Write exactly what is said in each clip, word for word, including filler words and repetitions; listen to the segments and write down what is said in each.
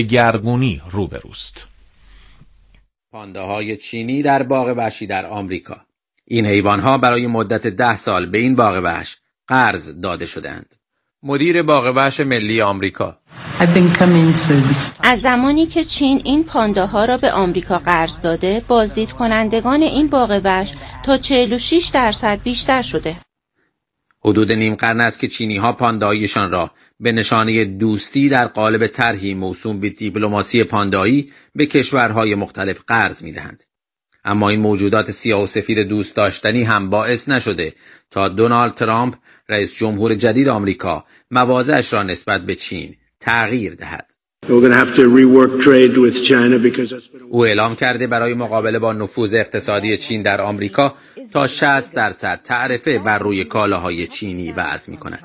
دگرگونی روبروست. پانداهای چینی در باغ وحشی در آمریکا. این حیوانها برای مدت ده سال به این باغ وحش قرض داده شدند. مدیر باغ وحش ملی آمریکا: از زمانی که چین این پانداها را به آمریکا قرض داده، بازدید کنندگان این باغ وحش تا چهل و شش درصد بیشتر شده. حدود نیم قرن است که چینی‌ها پانداییشان را به نشانه دوستی در قالب طرحی موسوم به دیپلماسی پاندایی به کشورهای مختلف قرض می‌دهند. اما این موجودات سیاه و سفید دوست داشتنی هم باعث نشده تا دونالد ترامپ رئیس جمهور جدید آمریکا مواضعش را نسبت به چین تغییر دهد. او اعلام کرده برای مقابله با نفوذ اقتصادی چین در آمریکا تا شصت درصد تعرفه بر روی کالاهای چینی وضع می‌کند.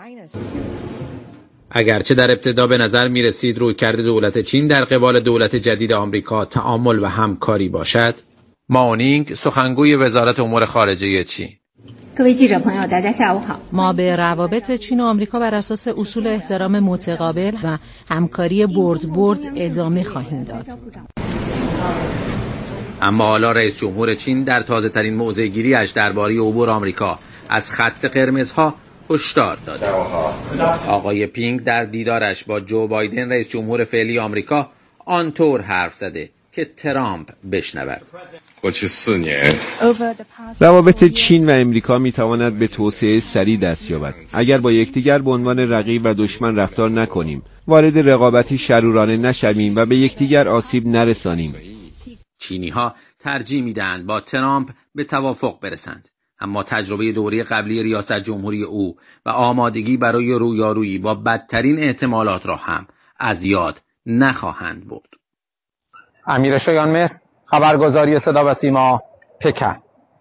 اگرچه در ابتدا به نظر می رسید رویکرد دولت چین در قبال دولت جدید آمریکا تعامل و همکاری باشد، ماونینگ سخنگوی وزارت امور خارجه چین: ما به روابط چین و آمریکا بر اساس اصول احترام متقابل و همکاری برد برد ادامه خواهیم داد. اما حالا رئیس جمهور چین در تازه ترین موضع گیری‌اش درباره عبور آمریکا از خط قرمزها هشدار داده. آقای پینگ در دیدارش با جو بایدن رئیس جمهور فعلی آمریکا آنطور حرف زده که ترامپ بشنود. روابط چین و امریکا می تواند به توسعه سریع دست یابد اگر با یکدیگر به عنوان رقیب و دشمن رفتار نکنیم، وارد رقابتی شرورانه نشویم و به یکدیگر آسیب نرسانیم. چینی‌ها ترجیح می‌دهند با ترامپ به توافق برسند، اما تجربه دوره قبلی ریاست جمهوری او و آمادگی برای رویارویی با بدترین احتمالات را هم از یاد نخواهند برد. امیر شایانمهر، خبرگزاری صدا و سیما، پکن.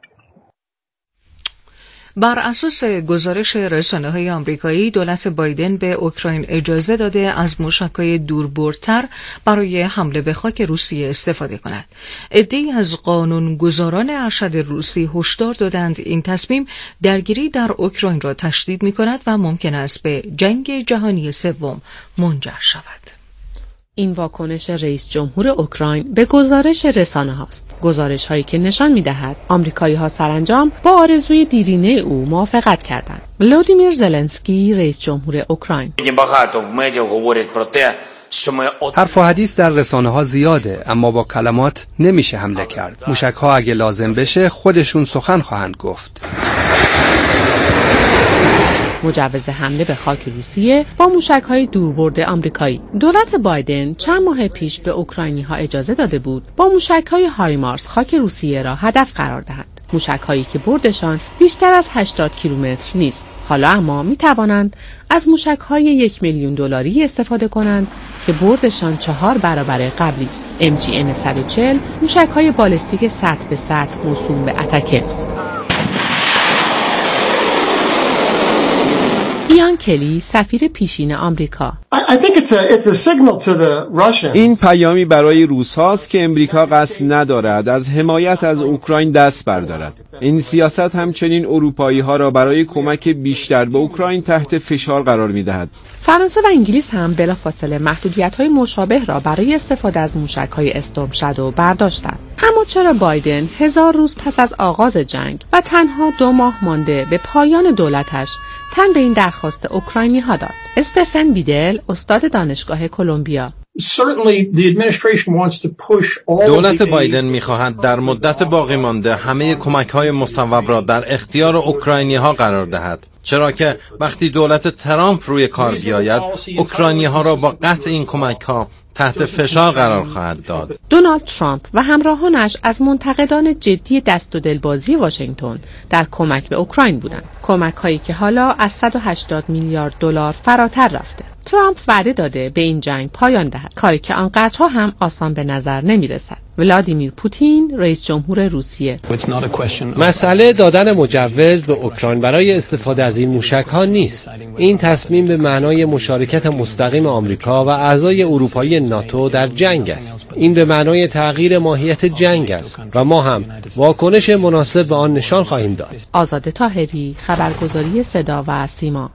بر اساس گزارش رسانه‌های آمریکایی، دولت بایدن به اوکراین اجازه داده از موشک‌های دوربردتر برای حمله به خاک روسیه استفاده کند. عده‌ای از قانونگذاران ارشد روسی هشدار دادند این تصمیم درگیری در اوکراین را تشدید می‌کند و ممکن است به جنگ جهانی سوم منجر شود. این واکنش رئیس جمهور اوکراین به گزارش رسانه هاست. گزارش هایی که نشان می دهد آمریکایی ها سرانجام با آرزوی دیرینه او موافقت کردند. ولودیمیر زلنسکی، رئیس جمهور اوکراین: حرف و حدیث در رسانه ها زیاده، اما با کلمات نمیشه حمله کرد. موشک ها اگه لازم بشه خودشون سخن خواهند گفت. مجوز حمله به خاک روسیه با موشک‌های دوربرد آمریکایی. دولت بایدن چند ماه پیش به اوکراینی‌ها اجازه داده بود با موشک‌های هایمارس خاک روسیه را هدف قرار دهند. موشک‌هایی که بردشان بیشتر از هشتاد کیلومتر نیست. حالا اما می‌توانند از موشک‌های یک میلیون دلاری استفاده کنند که بردشان چهار برابر قبلی است. ام جی ام صد و چهل موشک‌های بالستیک سطح به سطح موسوم به اتکمز. ایان کلی، سفیر پیشین آمریکا: این پیامی برای روس هاست که امریکا قصد ندارد از حمایت از اوکراین دست بردارد. این سیاست همچنین اروپایی ها را برای کمک بیشتر به اوکراین تحت فشار قرار می دهد. فرانسه و انگلیس هم بلافاصله محدودیت‌های مشابه را برای استفاده از موشک‌های استورم شادو برداشتند. اما چرا بایدن هزار روز پس از آغاز جنگ و تنها دو ماه مانده به پایان دولتش تن به این درخواست اوکراینی ها داد؟ استفن بیدل، استاد دانشگاه کلمبیا: دولت بایدن می‌خواهد در مدت باقی مانده همه کمک‌های مصوب را در اختیار اوکراینی‌ها قرار دهد، چرا که وقتی دولت ترامپ روی کار بیاید، اوکراینی‌ها را با قطع این کمک‌ها تحت فشار قرار خواهد داد. دونالد ترامپ و همراهانش از منتقدان جدی دست و دلبازی واشنگتن در کمک به اوکراین بودند. کمک‌هایی که حالا از صد و هشتاد میلیارد دلار فراتر رفته. ترامپ وعده داده به این جنگ پایان دهد، کاری که آنقدرها هم آسان به نظر نمی رسد. ولادیمیر پوتین، رئیس جمهور روسیه: مسئله دادن مجوز به اوکراین برای استفاده از این موشک‌ها نیست. این تصمیم به معنای مشارکت مستقیم آمریکا و اعضای اروپایی ناتو در جنگ است. این به معنای تغییر ماهیت جنگ است و ما هم واکنش مناسب به آن نشان خواهیم داد. آزاده طاهری، خبرگزاری صدا و سیما.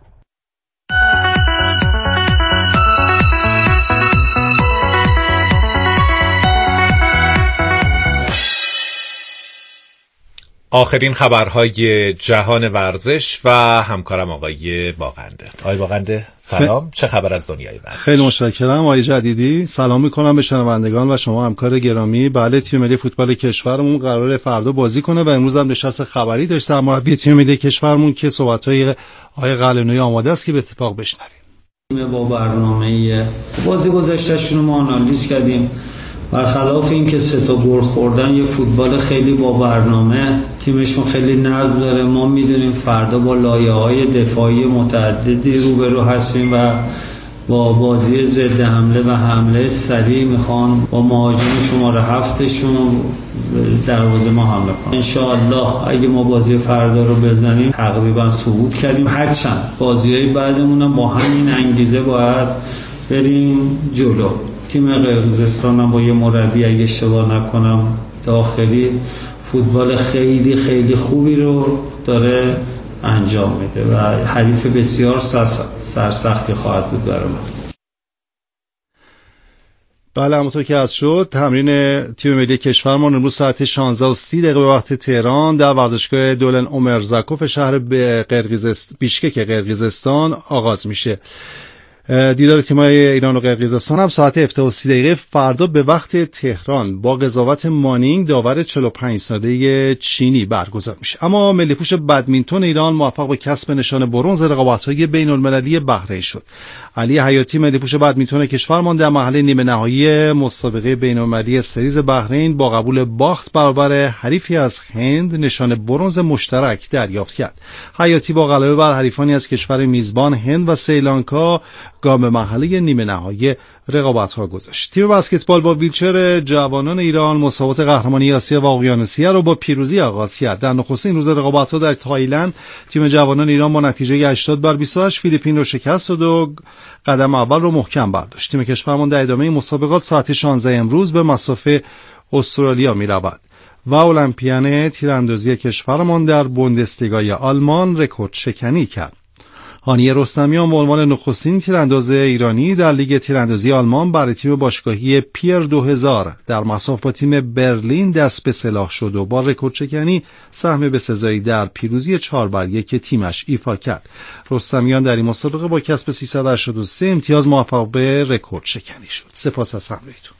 آخرین خبرهای جهان ورزش و همکارم آقای باقنده. آقای باقنده سلام، چه خبر از دنیای ورزش؟ خیلی متشکرم آقای جدیدی. سلام میکنم به شنوندگان و شما همکار گرامی. بله، تیم ملی فوتبال کشورمون قراره فردا بازی کنه و امروز هم نشست خبری داشت سرمربی تیم ملی کشورمون که صحبت‌های آقای قلعه‌نویی آماده است که به اتفاق بشنویم. با برنامه بازی گذشتهشون ما آنالیز کردیم. برخلاف این که سه تا گل خوردن، یه فوتبال خیلی با برنامه، تیمشون خیلی نظم داره. ما میدونیم فردا با لایه‌های دفاعی متعددی روبرو هستیم و با بازی ضد حمله و حمله سریع میخوان با مهاجم شماره هفتشون دروازه ما حمله کنن. انشاءالله اگه ما بازی فردا رو بزنیم تقریبا صعود کردیم، هرچند بازی‌های بعدمون هم با همین انگیزه باید بریم جلو. تیم قرقیزستان هم با یه مربی اگه اشتباه نکنم داخلی فوتبال خیلی خیلی خوبی رو داره انجام میده و حریف بسیار سرسختی خواهد بود برای ما. بله، همونطور که از شد تمرین تیم ملی کشورمان امروز ساعت شانزده و سی دقیقه به وقت تهران در ورزشگاه دولن اومرزاکوف شهر قرقیزستان بیشکک قرقیزستان آغاز میشه. دیدار تیم‌های ایران و قرقیزستان هم ساعت هفده و سی دقیقه فردا به وقت تهران با قضاوت مانینگ داور چهل و پنج ساله چینی برگزار میشه. اما ملی‌پوش بدمینتون ایران موفق به کسب نشان برنز رقابت‌های بین‌المللی بحرین شد. علی حیاتی ملی‌پوش بدمینتون کشورمان در مرحله نیمه نهایی مسابقه بین‌المللی سریز بحرین با قبول باخت برابر حریفی از هند نشان برنز مشترک دریافت کرد. حیاتی با غلبه بر حریفانی از کشور میزبان هند و سریلانکا گام به مرحله نیمه نهایی رقابت‌ها گذاشت. تیم بسکتبال با ویلچر جوانان ایران مسابقات قهرمانی آسیا و اقیانوسیه را با پیروزی آغاز کرد. در نخستین روز رقابت‌ها در تایلند تیم جوانان ایران با نتیجه هشتاد بر بیست و هشت فیلیپین را شکست داد و قدم اول را محکم برداشت. تیم کشورمان در ادامه مسابقات ساعت شانزده امروز به مصاف استرالیا می‌رود و المپیان تیراندازی کشورمان در بوندسلیگای آلمان رکورد شکنی کرد. هانیه رستمیان به عنوان نخستین تیرانداز ایرانی در لیگ تیراندازی آلمان برای تیم باشگاهی پیر دو هزار در مصاف با تیم برلین دست به سلاح شد و با رکورد شکنی سهم بسزایی در پیروزی چهار بر یک تیمش ایفا کرد. رستمیان در این مسابقه با کسب سیصد و هشتاد و سه امتیاز موفق به رکورد شکنی شد. سپاس از همراهیتون.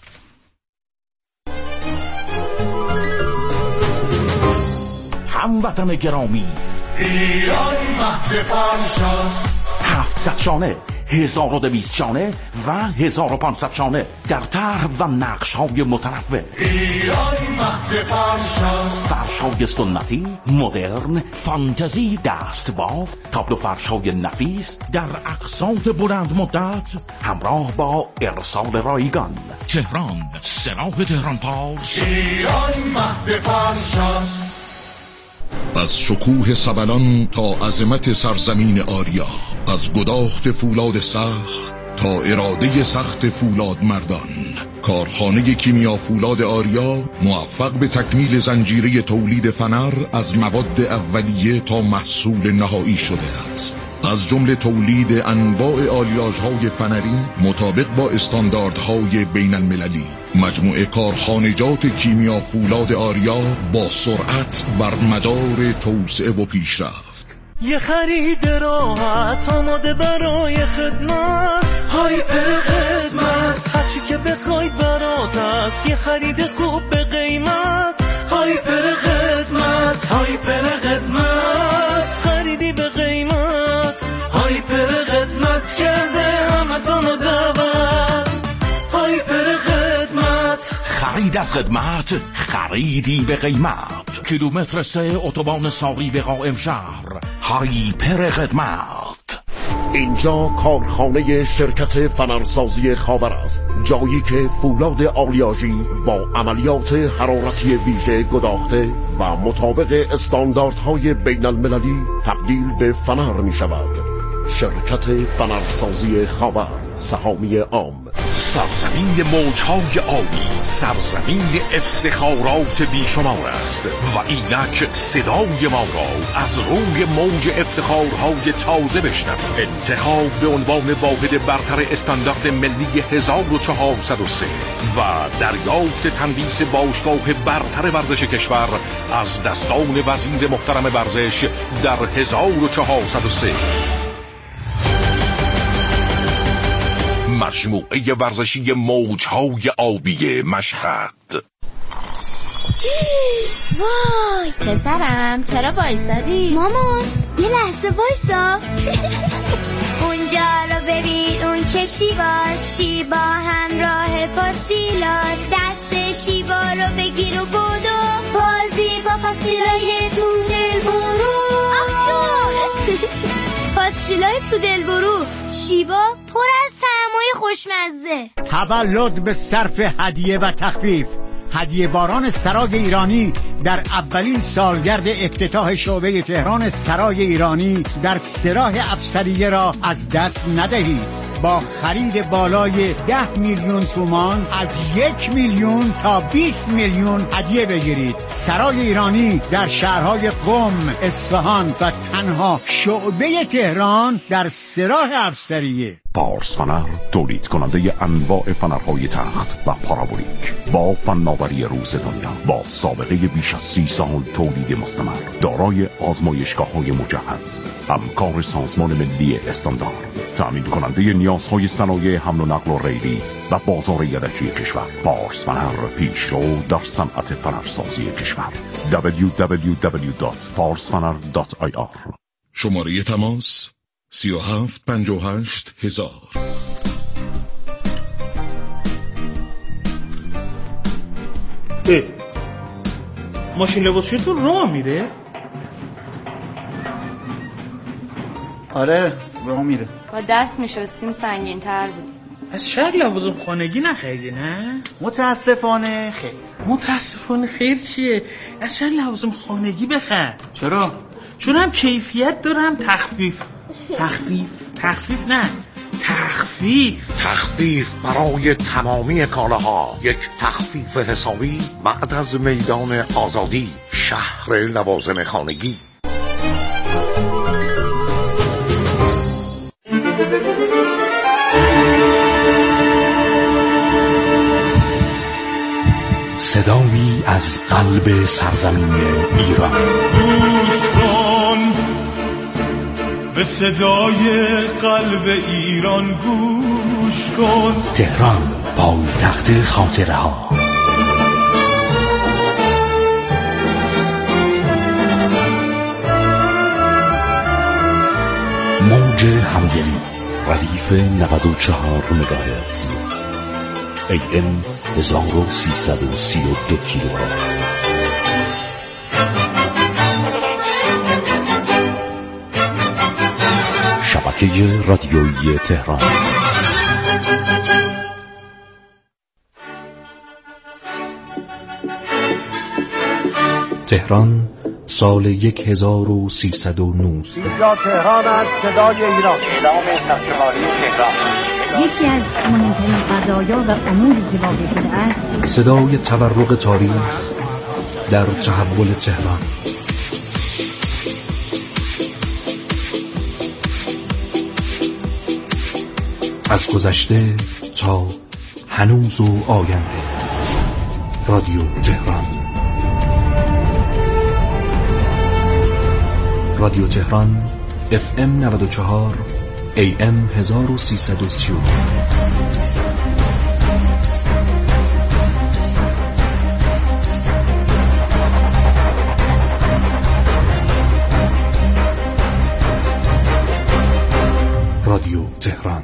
هموطن گرامی، ایران مهد فرشاست. هفتصد شانه، هزار و دویست شانه و هزار و پانصد شانه در طرح و نقش های متنوع. ایران مهد فرشاست. فرش های سنتی، مدرن، فانتزی، دستباف، تابلو فرش های نفیس در اقساط بلند مدت همراه با ارسال رایگان. تهران، سراح تهران پارس. ایران مهد فرشاست. از شکوه سبلان تا عظمت سرزمین آریا، از گداخت فولاد سخت تا اراده سخت فولاد مردان، کارخانه کیمیا فولاد آریا موفق به تکمیل زنجیره تولید فنر از مواد اولیه تا محصول نهایی شده است. از جمله تولید انواع آلیاژهای فنری مطابق با استانداردهای بین المللی. مجموعه کارخانجات کیمیا فولاد آریا با سرعت بر مدار توسعه و پیشرفت. یه خرید راحت آماده برای خدمت، هایپر خدمت، هرچی که بخواید برات است. یه خرید خوب به قیمت، هایپر خدمت، هایپر خدمت، خریدی به قیمت، هایپر خدمت کرده همتون دعوت. هایپر خدمت، خرید از خدمت، خریدی به قیمت. کیلومتر سه اتوبان ساقی به قائم شهر. هایپر خدمت. اینجا کارخانه شرکت فنرسازی خاور است، جایی که فولاد آلیاژی با عملیات حرارتی ویژه گداخته و مطابق استانداردهای بین المللی تبدیل به فنر می شود. شرکت فنرسازی خاور، سهامی عام. سرزمین موجهای آبی، سرزمین افتخارات بیشمار است و اینک صدای ما را از روی موج افتخارهای تازه بشنوید. انتخاب به عنوان واحد برتر استاندارد ملی هزار و چهارصد و سه و دریافت تندیس باشگاه برتر ورزش کشور از دستان وزیر محترم ورزش در هزار و چهارصد و سه. مجموعه ورزشی موجهای آبی مشهد. وای پسرم چرا وایسادی؟ مامان یه لحظه وایسا. اونجا رو ببین، اون که شیباست، شیبا همراه پاستیلاست. دست شیبا رو بگیر و بودو، بازی با پاستیلای تو دل برو. پاستیلای تو دل برو، شیبا پر از طعمای خوشمزه. تولد به صرف هدیه و تخفیف. هدیه باران سرای ایرانی در اولین سالگرد افتتاح شعبه تهران سرای ایرانی در سراح افسریه را از دست ندهید. با خرید بالای ده میلیون تومان از یک میلیون تا بیست میلیون هدیه بگیرید. سرای ایرانی در شهرهای قم، اصفهان و تنها شعبه تهران در سراح افسریه. پارس فنر تولید کننده انواع فنرهای تخت و پارابولیک با فناوری روز دنیا، با سابقه بیش از سی سال تولید مستمر، دارای آزمایشگاه‌های مجهز، همکار سازمان ملی استاندارد، تأمین کننده نیازهای صنایع حمل و نقل و ریلی و بازار یدکی کشور. پارس فنر، پیشرو در صنعت فنرسازی کشور. دبلیو دبلیو دبلیو دات پارس فنر دات آی آر. شماره تماس سی و هفت پنجاه و هشت هزار. ماشین لباسشویی تو راه میره؟ آره راه میره. با دست میشستیم سنگین تر بود. از شهر لوازم خانگی نخریدی نه؟ متاسفانه خیر. متاسفانه خیر چیه؟ از شهر لوازم خانگی بخر. چرا؟ چون هم کیفیت دارم تخفیف. تخفیف؟ تخفیف نه تخفیف تخفیف برای تمامی کالاها. یک تخفیف حسابی بعد از میدان آزادی، شهر لوازم خانگی. صدایی از قلب سرزمین ایران. گوش کن به صدای قلب ایران، گوش کن. تهران، پایتخت خاطره ها. موج همدلی، ردیف نود و چهار مگاهرتز، ای ام هزار و سیصد و سی و دو کیلوهرتز. شبکه رادیویی تهران. تهران، سال یک هزار و سیصد و نوزده. اینجا تهران است، صدای ایران. اعلام سرشماری تهران. یکی از مهمترین قضایا و اموری که واقع شده است، صدای تورق تاریخ در تحول تهران. از گذشته تا هنوز و آینده. رادیو تهران. رادیو تهران، اف ام نود و چهار، ای ام هزار و سیصد و سی و دو. رادیو تهران.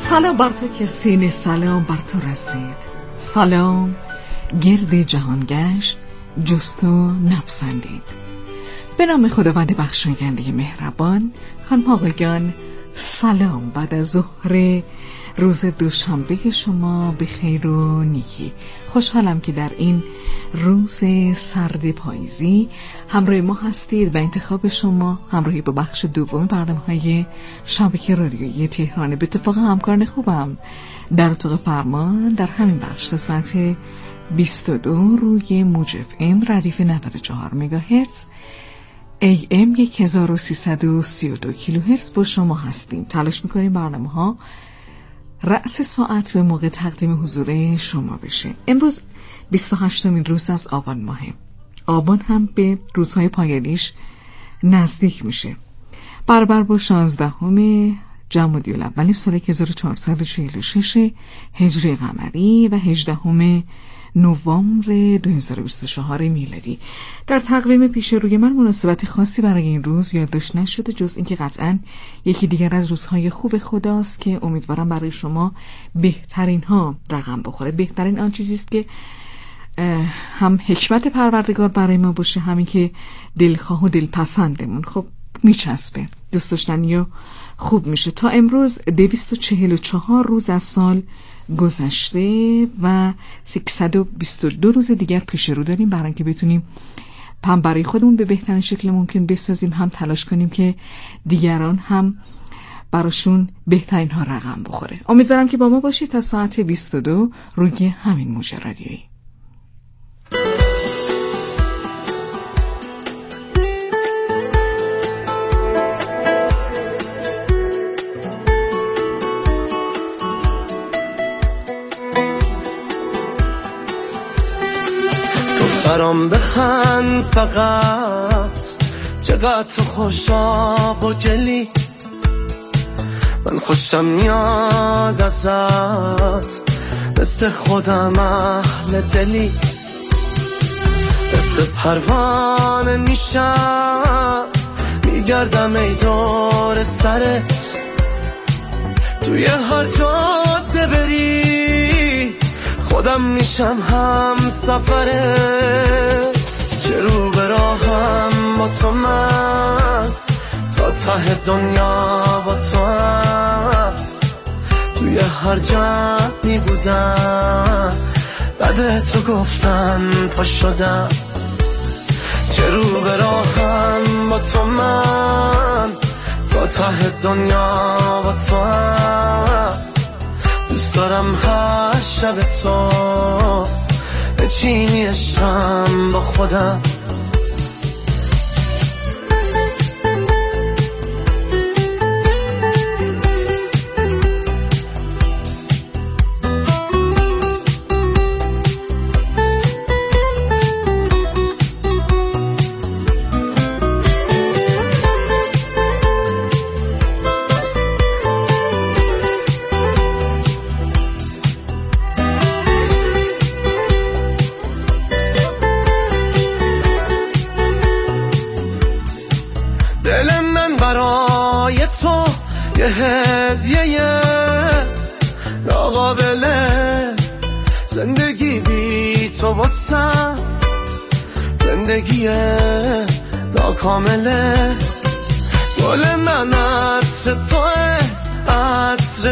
سلام بر تو که سینه سلام بر تو رسید. سلام گرد جهان گشت جز تو نپسندید. به نام خداوند بخشاینده مهربان. خانم آقایان سلام، بعد از ظهر روز دوشنبه شما به خیر و نیکی. خوشحالم که در این روز سرد پاییزی همراه ما هستید و انتخاب شما همراهی با بخش دوم برنامه‌های شبکه رادیویی تهران. به اتفاق همکاران خوبم در اتاق فرمان در همین بخش تا ساعت بیست و دو روی موج اف ام ردیف نود و چهار مگاهرتز ای ام هزار و سیصد و سی و دو کیلوهرتز با شما هستیم. تلاش میکنیم برنامه ها رأس ساعت به موقع تقدیم حضور شما بشه. امروز بیست و هشتمین روز از آبان ماهه. آبان هم به روزهای پایانیش نزدیک میشه. برابر با شانزدهم جمادی الاول سال هزار و چهارصد و چهل و شش هجری قمری و هجدهم نوامبر دو هزار و بیست و چهار میلادی. در تقویم پیش روی من مناسبت خاصی برای این روز یادداشت نشده جز اینکه قطعاً یکی دیگر از روزهای خوب خداست که امیدوارم برای شما بهترین ها رقم بخوره. بهترین آن چیزی است که هم حکمت پروردگار برای ما باشه، همین که دلخواه و دلپسندمون خب میچسبه، دوست داشتنی و خوب میشه. تا امروز دویست و چهل و چهار روز از سال گذشته و سیصد و بیست و دو روز دیگر پیش رو داریم برای اینکه بتونیم هم برای خودمون به بهترین شکل ممکن بسازیم، هم تلاش کنیم که دیگران هم براشون بهترین ها رقم بخوره. امیدوارم که با ما باشید تا ساعت بیست و دو روی همین موج رادیویی. برام بخند فقط، چقدر تو خوشاب و گلی، من خوشم میاد ازت، مثل خودم اهل دلی، مثل پروانه میشم میگردم ای دور سرت، توی هر جاده بری خودم میشم هم سفرت، چه رو به راهم با تو من، تا ته دنیا با تو هم، توی هر جمعی بودم بعد تو گفتن پا شدم، چه رو به راهم با تو من، تا ته دنیا با تو هم، دوست دارم هر شب تو بچینی عشقم با خودم. دل من برای تو یه هدیه ناقابله، زندگی بی تو واسم زندگی ناکامله، گل من عطر توه، عطر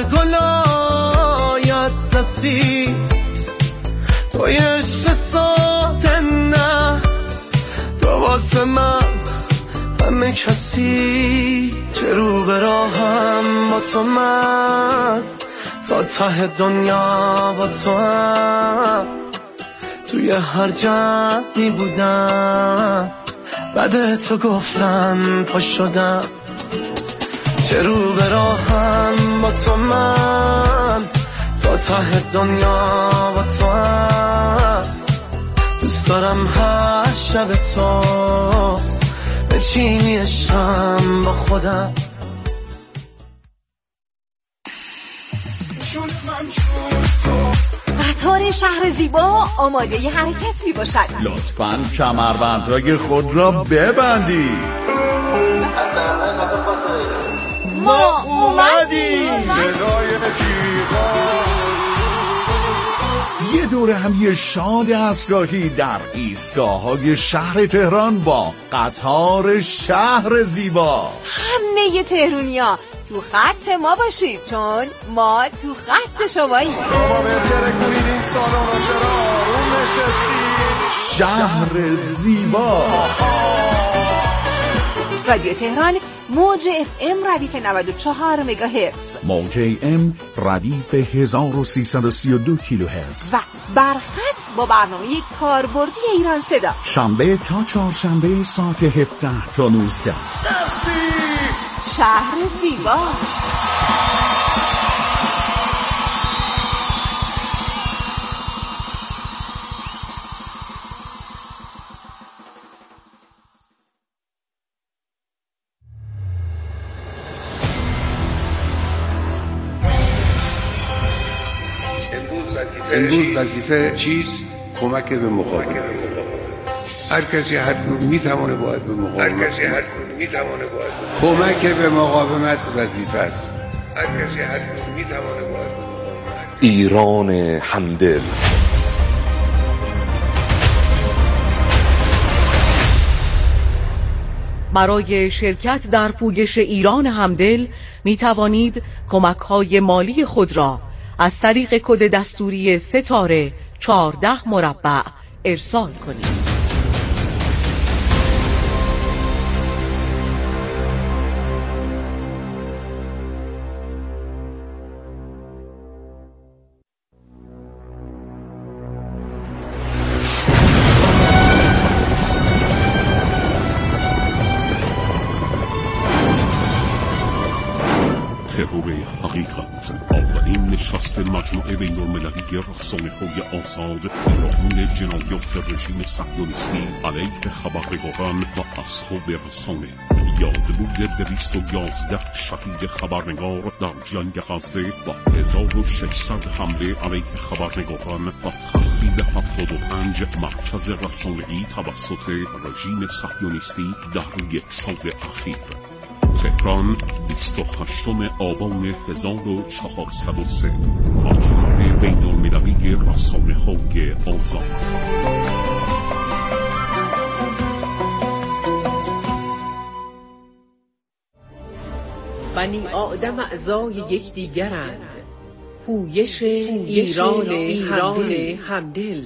گلایت نسی، توی عشق ساده نه، تو واسه من همه کسی، چه رو به راهم با تو من، تا ته دنیا با تو هم، توی هر جمعی بودم بعد تو گفتن پا شدم، چه رو به راهم با تو من، تا ته دنیا با تو هم، دوست دارم هر شب تو بچینی عشقم با خودم. قطار شهر زیبا آماده ی حرکت می باشد. لطفاً کمربندهای خود را ببندید. ما اومدیم. صدای جیغا یه دوره هم یه شاد اسکاهی در ایستگاه‌های شهر تهران با قطار شهر زیبا. همه تهرونیا تو خط ما باشید چون ما تو خط شماییم. شما برگره کنید این سالن رو چرا اون نشستید. شهر زیبا. رادیو تهران موج اف ام ردیف نود و چهار مگاهرتز، موج ام ردیف هزار و سیصد و سی و دو کیلوهرتز و برخط با برنامه کاربردی ایران صدا. شنبه تا چهارشنبه ساعت هفده تا نوزده. شهر زیبا. امروز وظیفه چیست؟ کمک به مقاومت. هر کسی هر کدوم میتونه باید به مقاومت. هر کسی هر کدوم میتونه باید کمک به مقاومت وظیفه است. هر کسی هر کدوم میتونه باید به مقاومت. ایران همدل. برای شرکت در پویش ایران همدل می توانید کمک‌های مالی خود را از طریق کد دستوری ستاره چهارده مربع ارسال کنید. ترور حقیقت، اولین نشست مجمع بین المللی رسانه‌های آزاد پیرامون جنایات رژیم صهیونیستی علیه خبرنگاران و اصحاب رسانه. یادبود دویست و یازده شهید خبرنگار در جنگ غزه و هزار و ششصد حمله علیه خبرنگاران و تخریب هفتاد و پنج مرکز رسانه‌ای توسط رژیم صهیونیستی در یک سال اخیر. تهران بیست و هشتم آبان هزار و چهارصد و سه. مجمع بین المللی رسانه‌های آزاد. بنی آدم اعضای یکدیگرند. پویش ایران ایران همدل.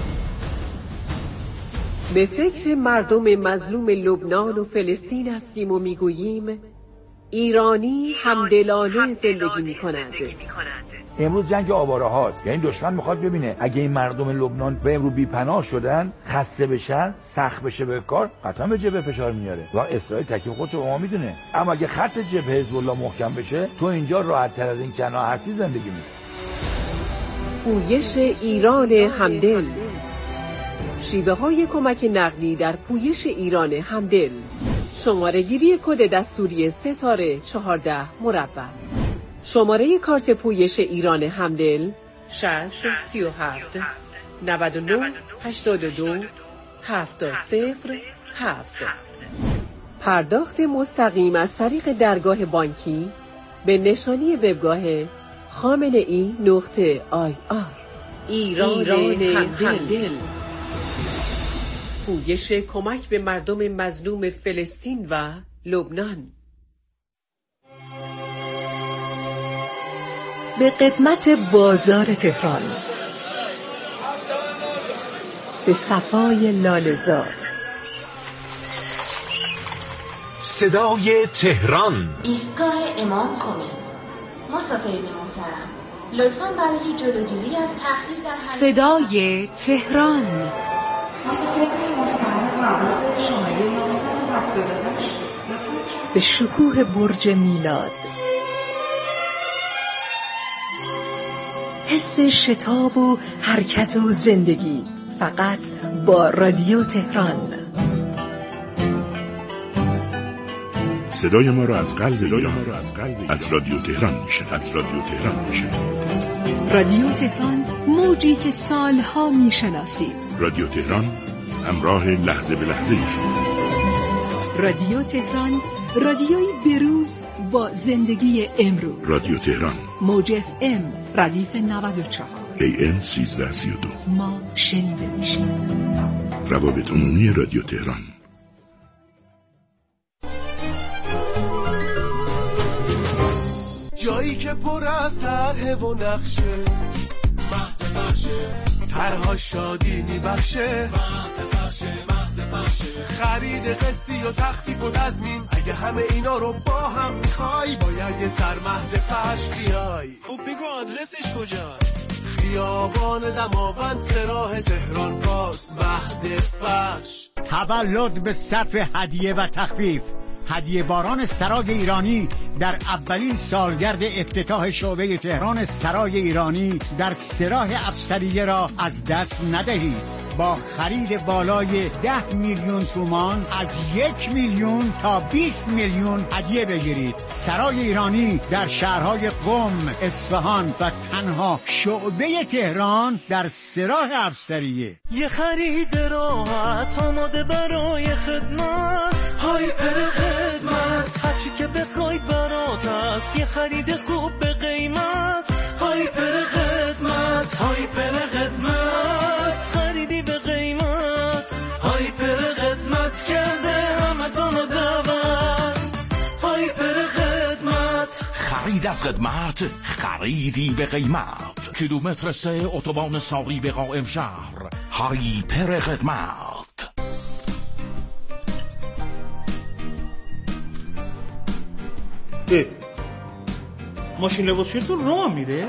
به فکر مردم مظلوم لبنان و فلسطین هستیم و میگوییم ایرانی همدلانه زندگی میکنند. امروز جنگ آواره هاست، یعنی دشمن میخواد ببینه اگه این مردم لبنان به امروز بی‌پناه شدن، خسته بشن، سخت بشه به کار، قطعا به جبهه فشار میاره و اسرائیل تکلیف خودش رو ما میدونه. اما اگه خط جبهه حزب الله محکم بشه، تو اینجا راحت تر از این کنار هستی زندگی میکنی. پویش ایران همدل. شیوه های کمک نقدی در پویش ایران همدل. شماره گیری کد دستوری ستاره چهارده مربع. شماره کارت پویش ایران همدل شصت سی و هفت نود و نه هشتاد و دو هفتاد صفر هفت. پرداخت مستقیم از طریق درگاه بانکی به نشانی وبگاه خامنه ای نقطه آی آر. ایران, ایران همدل. پویش کمک به مردم مظلوم فلسطین و لبنان. به قدمت بازار تهران، به صفای لاله‌زار، صدای تهران. ایستگاه امام خمینی. مسافرین محترم، لطفاً برای جلوگیری از تأخیر در صدای تهران. به شکوه برج میلاد، حس شتاب و حرکت و زندگی فقط با رادیو تهران. صدای ما را از قلب ایران از رادیو تهران میشه از رادیو تهران میشه رادیو تهران، موجی که سالها میشناسید. رادیو تهران، همراه لحظه به لحظه شما. رادیو تهران، رادیوی بروز با زندگی امروز. رادیو تهران، موج اف ام ردیف نود و چهار، ای ام سیزده سی و دو. ما شنیده میشیم. روابط عمومی رادیو تهران. جایی که پر از طرح و نقشه، مهد بخشه، طرها شادی میبخشه، مهد بخشه، مهد بخشه، خرید قسطی و تخفیف و تضمین. اگه همه اینا رو با هم میخوای باید یه سر مهد پش بیای. خب بگو آدرسش کجاست؟ خیابان دماوند سراح تهران باز، مهد پش. تولد به صف هدیه و تخفیف. هدیه باران سرای ایرانی در اولین سالگرد افتتاح شعبه تهران سرای ایرانی در سراح افسریه را از دست ندهید. با خرید بالای ده میلیون تومان از یک میلیون تا بیست میلیون هدیه بگیرید. سرای ایرانی در شهرهای قم، اصفهان و تنها شعبه تهران در سراح افسریه. یه خرید راحت آماده برای خدمت، هایپر خدمت، هرچی که بخوای برات است. یه خرید خوب به قیمت، هایپر خدمت، هایپر خدمت، خریدی به قیمت، هایپر خدمت کرده همه تونو دعوت، هایپر خدمت. خرید از خدمت، خریدی به قیمت. کیلومتر سه اتوبان ساری به قائم شهر، هایپر خدمت. اه. ماشین لباسشویتون راه میره؟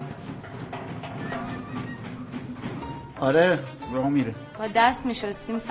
آره راه میره. با دست میشستیم